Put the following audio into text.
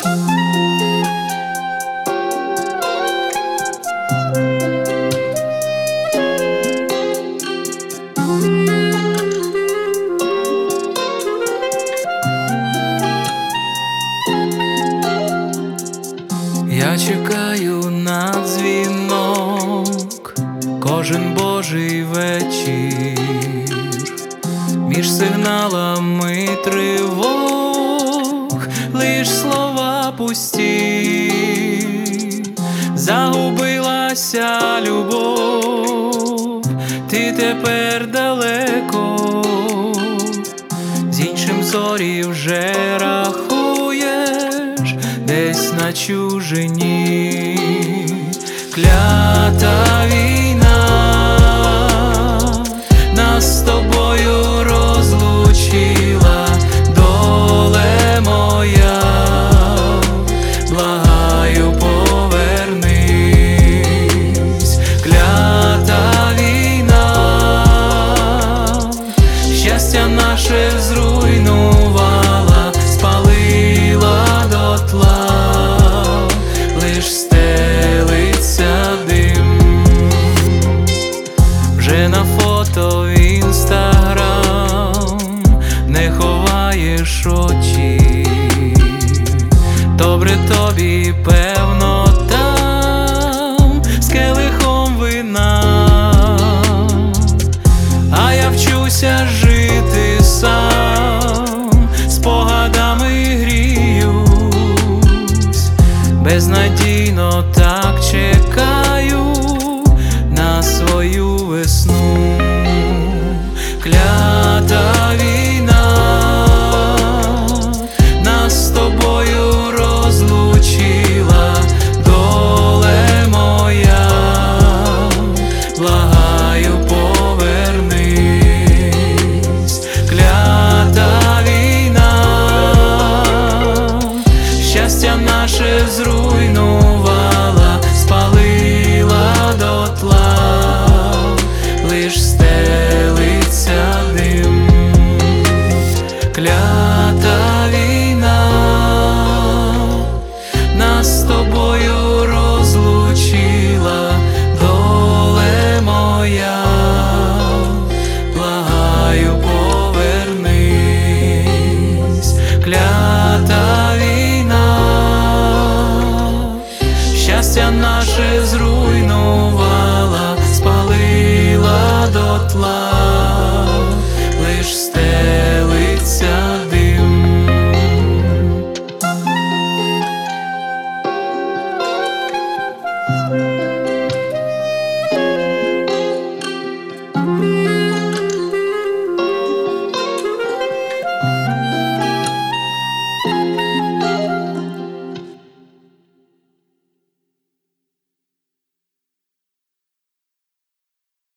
Я чекаю на дзвінок кожен божий вечір, між сигналами тривог лиш слова пусті. Загубилася любов, ти тепер далеко, з іншим зорі вже рахуєш десь на чужині. Клята війна нас з тобою розлучила, доле моя, благаю, повернись. Клята війна щастя наше зруйнувала, спалила дотла, лиш стелиться дим. Вже на фото в Інстаграм не ховаєш очі. Добре тобі, певно, там з келихом вина, а я вчуся жити сам, спогадами гріюсь, безнадійно так чекаю на свою весну. Клята війна нас з тобою розлучила, доле моя, благаю, повернись. Клята війна щастя наше зруйнувала, спалила дотла, лиш стелиться дим. Клята війна нас з тобою розлучила, доле моя, благаю, повернись. Клята війна щастя наше зруйнувала, спалила дотла, лиш стелиться дим.